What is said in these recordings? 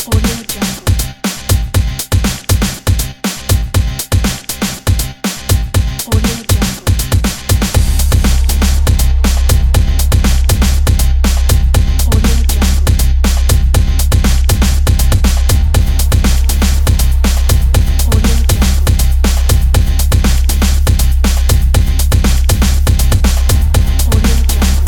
Audio Jungle. Audio Jungle. Audio Jungle. Audio Jungle. Audio Jungle.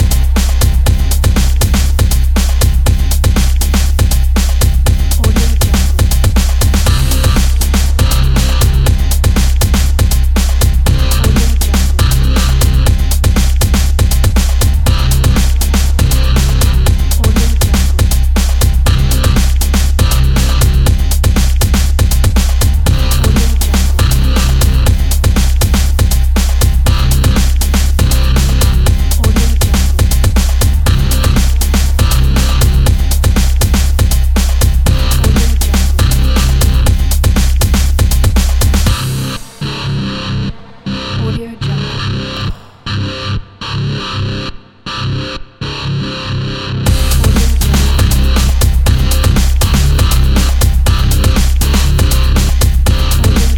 Audio Jungle. Audio Jungle. Audio Jungle. Audio Jungle. Audio Jungle. Audio Jungle. Audio Jungle. Audio Jungle. Audio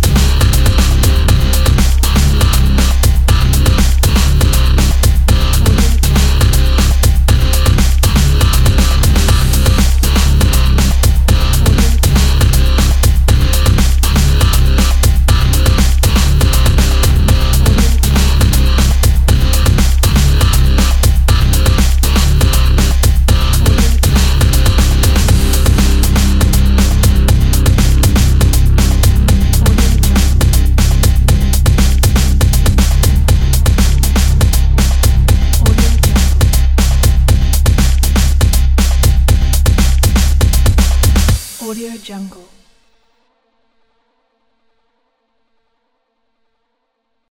Audio Jungle.